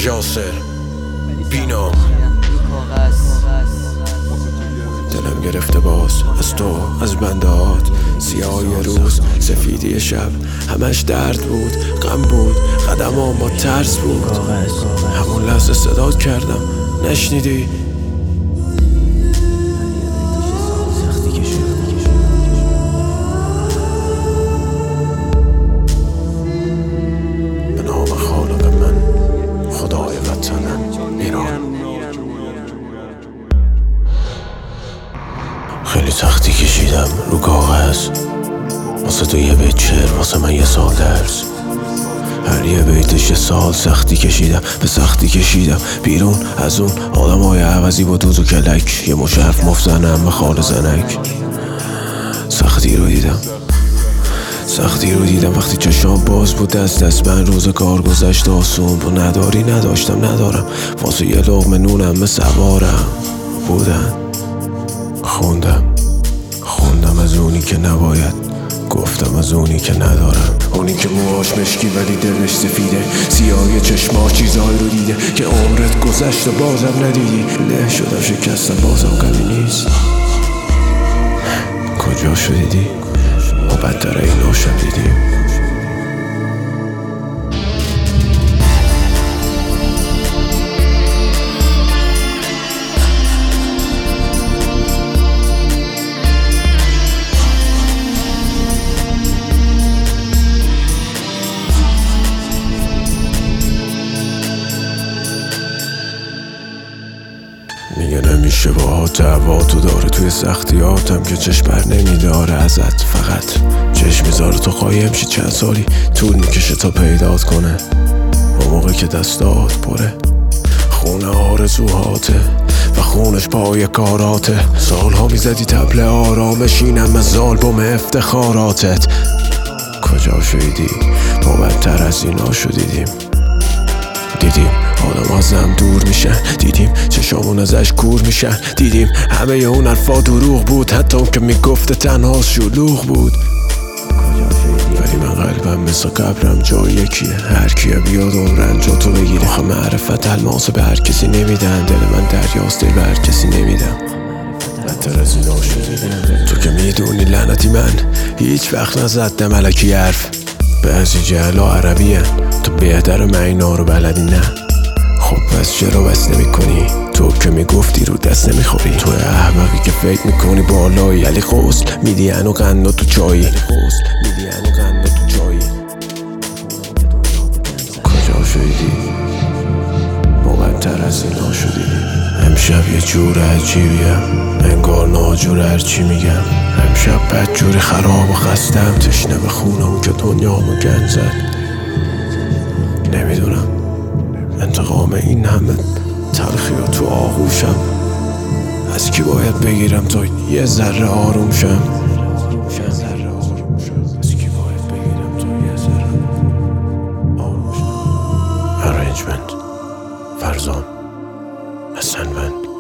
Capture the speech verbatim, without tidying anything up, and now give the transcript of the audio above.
یاسر بینا دلم گرفته باز از تو، از بندهات، سیاهی روز، سفیدی شب، همش درد بود، غم بود، قدمام با ترس بود. همون لحظه صدات کردم، نشنیدی؟ به نام خالق من، خدای وطنم ایران. خیلی سختی کشیدم رو کاغذ، واسه تو یه بیت شعر، واسه من یه سال درس. هر یه بیتش یه سال سختی کشیدم، به سختی کشیدم بیرون از اون آدم های عوضی با دوز و کلک. یه مشرف مفزنم به خال زنک. سختی رو دیدم سختی رو دیدم وقتی چشام باز بود، دست دست من روز کار گذشت آسون بود. نداری نداشتم ندارم، واسه یه لقمه نونم به سوارم بودن. خوندم خوندم از اونی که نباید، گفتم از اونی که ندارم. اونی که موهاش مشکی ولی دلش سفیده، سیاهی چشماش چیزایی رو دیده که عمرت گذشت و بازم ندیدی. له شدم شکستم بازم غمی نیست. کجا شدیدی؟ ما بدتر اینا شدیدیم. میگه نمیشه با دعوا تو داره، توی سختیاتم که چشم بر نمیداره ازت. فقط چشم میذاره تو قایم شی، چند سالی طول میکشه تا پیدات کنه. اون موقع که دستات پره خونه آرزوهاته و خونش پای کاراته. سالها میزدی تبل آرامش، اینم از آلبوم افتخاراتت. کجا شدیدی؟ ما بدتر از اینا شدیدیم. دیدیم آدم ازم دور میشن، دیدیم چشامون ازش کور میشن، دیدیم همه اون حرفا دروغ بود، حتی اون که میگفت تنها شلوغ بود. ولی من قلبم مثل قبرم جای یکیه، هر کیه بیاد عمرن جا تو بگیره. آخه معرفت الماس به هر کسی نمیدن، دل من دریاست دل به هر کسی نمیدم. بدتر از اینا شدیدم. تو که میدونی لعنتی من هیچ وقت نزدم الکی حرف. بعضی جهلا عربی هن، تو بهتر من اینا رو بلدی نه. خب پس چرا بس نمی کنی؟ تو که میگفتی رو دست نمیخوری. تو احمقی که فکر میکنی بالایی، علی غسل میدی انو قندا تو چایی. کجا شدیدی؟ ما بدتر از اینا شدیدیم. امشب یه جور عجیبیم، انگار ناجور هرچی میگم. امشب بد جوری خراب و خستم، تشنه به خونم که دنیامو گند زد. نمیدونم انتقام این همه تلخی رو تو آغوشم از کی باید بگیرم تا یه ذره آروم شم. Arrangement فرزان حسنوند.